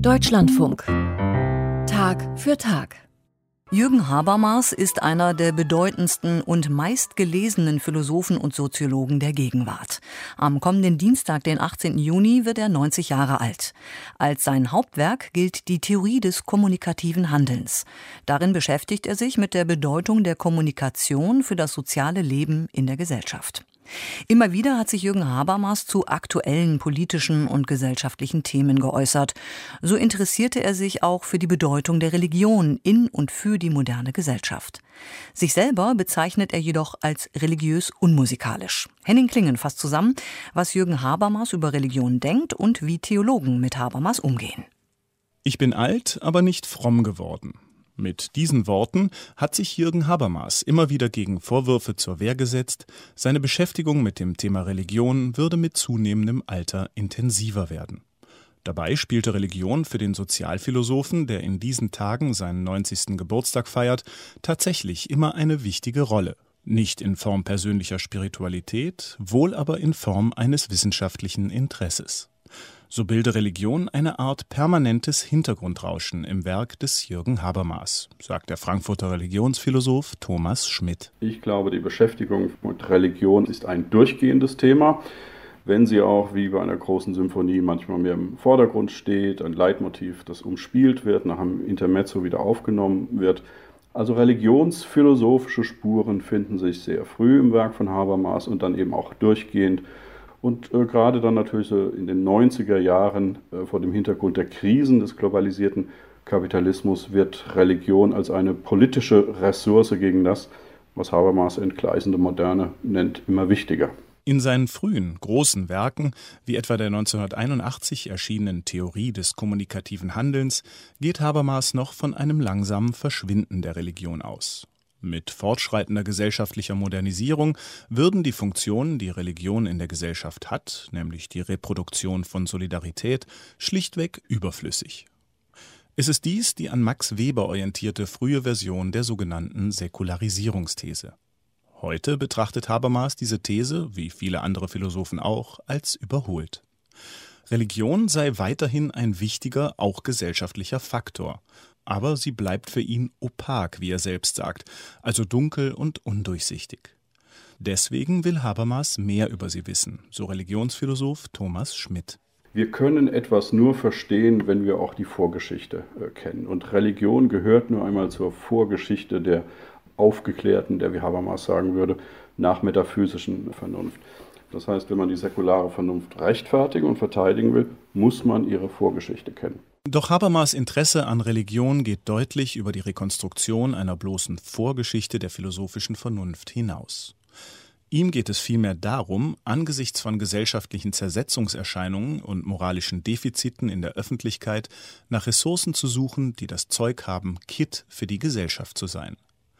Deutschlandfunk. Tag für Tag. Jürgen Habermas ist einer der bedeutendsten und meistgelesenen Philosophen und Soziologen der Gegenwart. Am kommenden Dienstag, den 18. Juni, wird er 90 Jahre alt. Als sein Hauptwerk gilt die Theorie des kommunikativen Handelns. Darin beschäftigt er sich mit der Bedeutung der Kommunikation für das soziale Leben in der Gesellschaft. Immer wieder hat sich Jürgen Habermas zu aktuellen politischen und gesellschaftlichen Themen geäußert. So interessierte er sich auch für die Bedeutung der Religion in und für die moderne Gesellschaft. Sich selber bezeichnet er jedoch als religiös unmusikalisch. Henning Klingen fasst zusammen, was Jürgen Habermas über Religion denkt und wie Theologen mit Habermas umgehen. Ich bin alt, aber nicht fromm geworden. Mit diesen Worten hat sich Jürgen Habermas immer wieder gegen Vorwürfe zur Wehr gesetzt, seine Beschäftigung mit dem Thema Religion würde mit zunehmendem Alter intensiver werden. Dabei spielte Religion für den Sozialphilosophen, der in diesen Tagen seinen 90. Geburtstag feiert, tatsächlich immer eine wichtige Rolle. Nicht in Form persönlicher Spiritualität, wohl aber in Form eines wissenschaftlichen Interesses. So bilde Religion eine Art permanentes Hintergrundrauschen im Werk des Jürgen Habermas, sagt der Frankfurter Religionsphilosoph Thomas Schmidt. Ich glaube, die Beschäftigung mit Religion ist ein durchgehendes Thema, wenn sie auch wie bei einer großen Symphonie manchmal mehr im Vordergrund steht, ein Leitmotiv, das umspielt wird, nach einem Intermezzo wieder aufgenommen wird. Also religionsphilosophische Spuren finden sich sehr früh im Werk von Habermas und dann eben auch durchgehend. Und gerade dann natürlich so in den 90er Jahren vor dem Hintergrund der Krisen des globalisierten Kapitalismus wird Religion als eine politische Ressource gegen das, was Habermas entgleisende Moderne nennt, immer wichtiger. In seinen frühen, großen Werken, wie etwa der 1981 erschienenen Theorie des kommunikativen Handelns, geht Habermas noch von einem langsamen Verschwinden der Religion aus. Mit fortschreitender gesellschaftlicher Modernisierung würden die Funktionen, die Religion in der Gesellschaft hat, nämlich die Reproduktion von Solidarität, schlichtweg überflüssig. Es ist dies die an Max Weber orientierte frühe Version der sogenannten Säkularisierungsthese. Heute betrachtet Habermas diese These, wie viele andere Philosophen auch, als überholt. Religion sei weiterhin ein wichtiger, auch gesellschaftlicher Faktor. Aber sie bleibt für ihn opak, wie er selbst sagt, also dunkel und undurchsichtig. Deswegen will Habermas mehr über sie wissen, so Religionsphilosoph Thomas Schmidt. Wir können etwas nur verstehen, wenn wir auch die Vorgeschichte kennen. Und Religion gehört nur einmal zur Vorgeschichte der aufgeklärten, der, wie Habermas sagen würde, nachmetaphysischen Vernunft. Das heißt, wenn man die säkulare Vernunft rechtfertigen und verteidigen will, muss man ihre Vorgeschichte kennen. Doch Habermas' Interesse an Religion geht deutlich über die Rekonstruktion einer bloßen Vorgeschichte der philosophischen Vernunft hinaus. Ihm geht es vielmehr darum, angesichts von gesellschaftlichen Zersetzungserscheinungen und moralischen Defiziten in der Öffentlichkeit nach Ressourcen zu suchen, die das Zeug haben, Kitt für die Gesellschaft zu sein.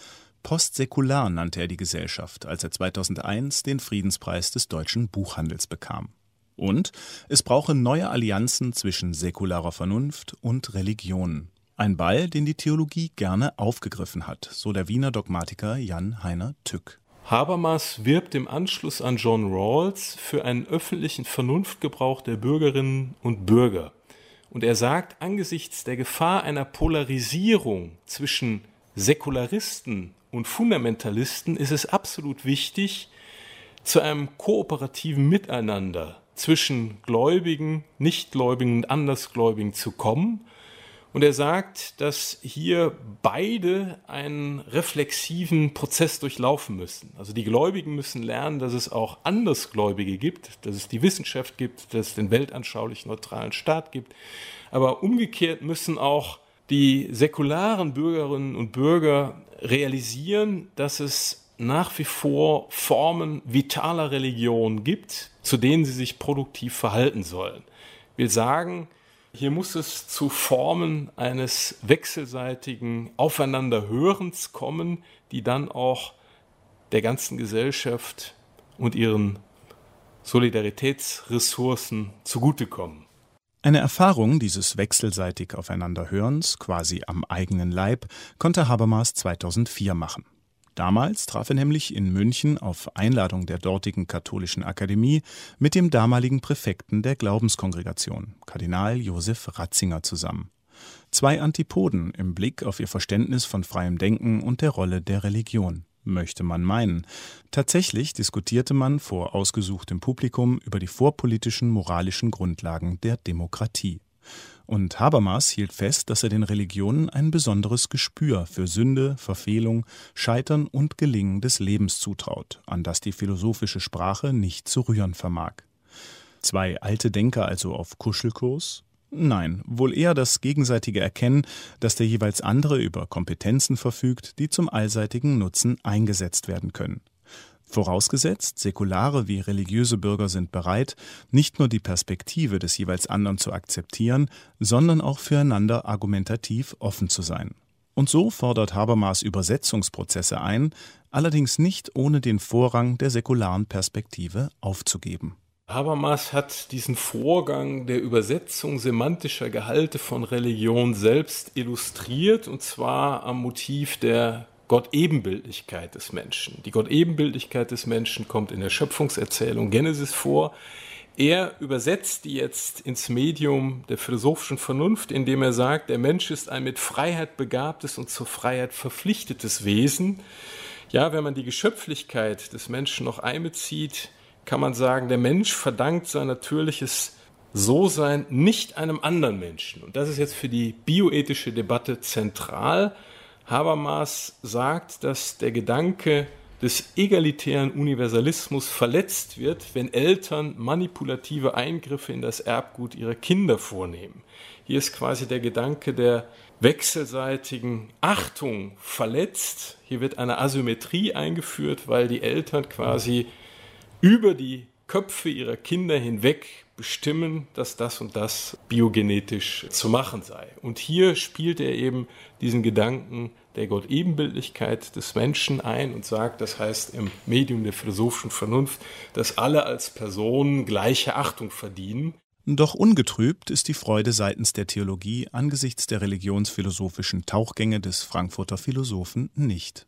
Postsäkular nannte er die Gesellschaft, als er 2001 den Friedenspreis des deutschen Buchhandels bekam. Und es brauche neue Allianzen zwischen säkularer Vernunft und Religion. Ein Ball, den die Theologie gerne aufgegriffen hat, so der Wiener Dogmatiker Jan-Heiner Tück. Habermas wirbt im Anschluss an John Rawls für einen öffentlichen Vernunftgebrauch der Bürgerinnen und Bürger. Und er sagt, angesichts der Gefahr einer Polarisierung zwischen Säkularisten und Fundamentalisten ist es absolut wichtig, zu einem kooperativen Miteinander zwischen Gläubigen, Nichtgläubigen und Andersgläubigen zu kommen. Und er sagt, dass hier beide einen reflexiven Prozess durchlaufen müssen. Also die Gläubigen müssen lernen, dass es auch Andersgläubige gibt, dass es die Wissenschaft gibt, dass es den weltanschaulich neutralen Staat gibt. Aber umgekehrt müssen auch die säkularen Bürgerinnen und Bürger realisieren, dass es nach wie vor Formen vitaler Religion gibt, zu denen sie sich produktiv verhalten sollen. Ich will sagen, hier muss es zu Formen eines wechselseitigen Aufeinanderhörens kommen, die dann auch der ganzen Gesellschaft und ihren Solidaritätsressourcen zugutekommen. Eine Erfahrung dieses wechselseitig Aufeinanderhörens, quasi am eigenen Leib, konnte Habermas 2004 machen. Damals traf er nämlich in München auf Einladung der dortigen Katholischen Akademie mit dem damaligen Präfekten der Glaubenskongregation, Kardinal Josef Ratzinger, zusammen. 2 Antipoden im Blick auf ihr Verständnis von freiem Denken und der Rolle der Religion, möchte man meinen. Tatsächlich diskutierte man vor ausgesuchtem Publikum über die vorpolitischen moralischen Grundlagen der Demokratie. Und Habermas hielt fest, dass er den Religionen ein besonderes Gespür für Sünde, Verfehlung, Scheitern und Gelingen des Lebens zutraut, an das die philosophische Sprache nicht zu rühren vermag. 2 alte Denker also auf Kuschelkurs? Nein, wohl eher das gegenseitige Erkennen, dass der jeweils andere über Kompetenzen verfügt, die zum allseitigen Nutzen eingesetzt werden können. Vorausgesetzt, säkulare wie religiöse Bürger sind bereit, nicht nur die Perspektive des jeweils anderen zu akzeptieren, sondern auch füreinander argumentativ offen zu sein. Und so fordert Habermas Übersetzungsprozesse ein, allerdings nicht ohne den Vorrang der säkularen Perspektive aufzugeben. Habermas hat diesen Vorgang der Übersetzung semantischer Gehalte von Religion selbst illustriert, und zwar am Motiv der Gottebenbildlichkeit des Menschen. Die Gottebenbildlichkeit des Menschen kommt in der Schöpfungserzählung Genesis vor. Er übersetzt die jetzt ins Medium der philosophischen Vernunft, indem er sagt, der Mensch ist ein mit Freiheit begabtes und zur Freiheit verpflichtetes Wesen. Ja, wenn man die Geschöpflichkeit des Menschen noch einbezieht, kann man sagen, der Mensch verdankt sein natürliches So-Sein nicht einem anderen Menschen. Und das ist jetzt für die bioethische Debatte zentral. Habermas sagt, dass der Gedanke des egalitären Universalismus verletzt wird, wenn Eltern manipulative Eingriffe in das Erbgut ihrer Kinder vornehmen. Hier ist quasi der Gedanke der wechselseitigen Achtung verletzt. Hier wird eine Asymmetrie eingeführt, weil die Eltern quasi über die Köpfe ihrer Kinder hinweg bestimmen, dass das und das biogenetisch zu machen sei. Und hier spielt er eben diesen Gedanken der Gottebenbildlichkeit des Menschen ein und sagt, das heißt im Medium der philosophischen Vernunft, dass alle als Personen gleiche Achtung verdienen. Doch ungetrübt ist die Freude seitens der Theologie angesichts der religionsphilosophischen Tauchgänge des Frankfurter Philosophen nicht.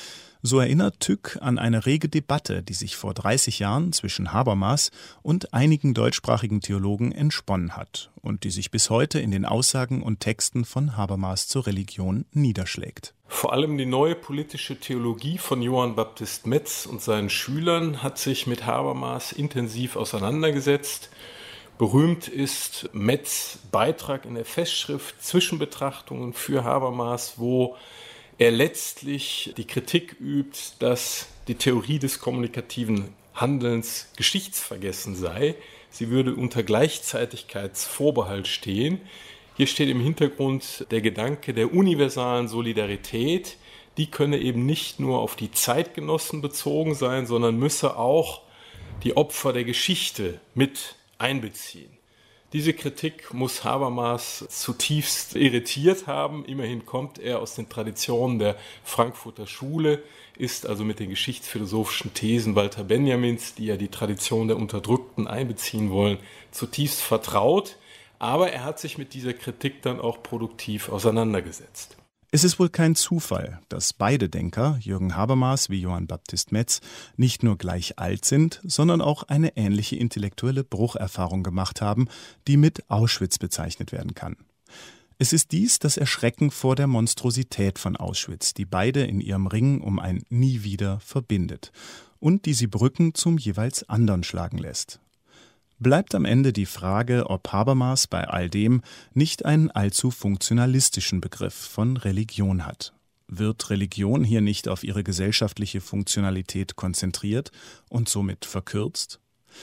So erinnert Tück an eine rege Debatte, die sich vor 30 Jahren zwischen Habermas und einigen deutschsprachigen Theologen entsponnen hat und die sich bis heute in den Aussagen und Texten von Habermas zur Religion niederschlägt. Vor allem die neue politische Theologie von Johann Baptist Metz und seinen Schülern hat sich mit Habermas intensiv auseinandergesetzt. Berühmt ist Metz' Beitrag in der Festschrift Zwischenbetrachtungen für Habermas, wo er letztlich die Kritik übt, dass die Theorie des kommunikativen Handelns geschichtsvergessen sei. Sie würde unter Gleichzeitigkeitsvorbehalt stehen. Hier steht im Hintergrund der Gedanke der universalen Solidarität. Die könne eben nicht nur auf die Zeitgenossen bezogen sein, sondern müsse auch die Opfer der Geschichte mit einbeziehen. Diese Kritik muss Habermas zutiefst irritiert haben. Immerhin kommt er aus den Traditionen der Frankfurter Schule, ist also mit den geschichtsphilosophischen Thesen Walter Benjamins, die ja die Tradition der Unterdrückten einbeziehen wollen, zutiefst vertraut. Aber er hat sich mit dieser Kritik dann auch produktiv auseinandergesetzt. Es ist wohl kein Zufall, dass beide Denker, Jürgen Habermas wie Johann Baptist Metz, nicht nur gleich alt sind, sondern auch eine ähnliche intellektuelle Brucherfahrung gemacht haben, die mit Auschwitz bezeichnet werden kann. Es ist dies das Erschrecken vor der Monstrosität von Auschwitz, die beide in ihrem Ringen um ein Nie wieder verbindet und die sie Brücken zum jeweils anderen schlagen lässt. Bleibt am Ende die Frage, ob Habermas bei all dem nicht einen allzu funktionalistischen Begriff von Religion hat. Wird Religion hier nicht auf ihre gesellschaftliche Funktionalität konzentriert und somit verkürzt?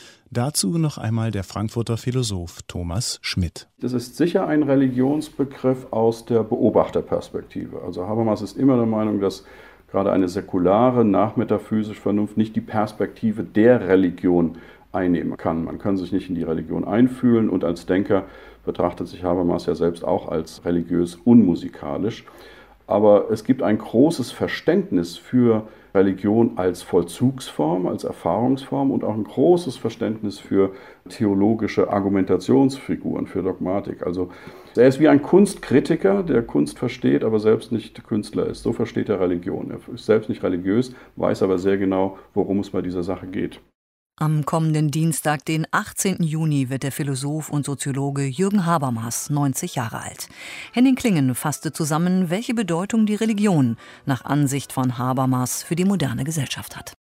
Dazu noch einmal der Frankfurter Philosoph Thomas Schmidt. Das ist sicher ein Religionsbegriff aus der Beobachterperspektive. Also Habermas ist immer der Meinung, dass gerade eine säkulare, nachmetaphysische Vernunft nicht die Perspektive der Religion einnehmen kann. Man kann sich nicht in die Religion einfühlen und als Denker betrachtet sich Habermas ja selbst auch als religiös unmusikalisch. Aber es gibt ein großes Verständnis für Religion als Vollzugsform, als Erfahrungsform und auch ein großes Verständnis für theologische Argumentationsfiguren, für Dogmatik. Also er ist wie ein Kunstkritiker, der Kunst versteht, aber selbst nicht Künstler ist. So versteht er Religion. Er ist selbst nicht religiös, weiß aber sehr genau, worum es bei dieser Sache geht. Am kommenden Dienstag, den 18. Juni, wird der Philosoph und Soziologe Jürgen Habermas 90 Jahre alt. Henning Klingen fasste zusammen, welche Bedeutung die Religion nach Ansicht von Habermas für die moderne Gesellschaft hat.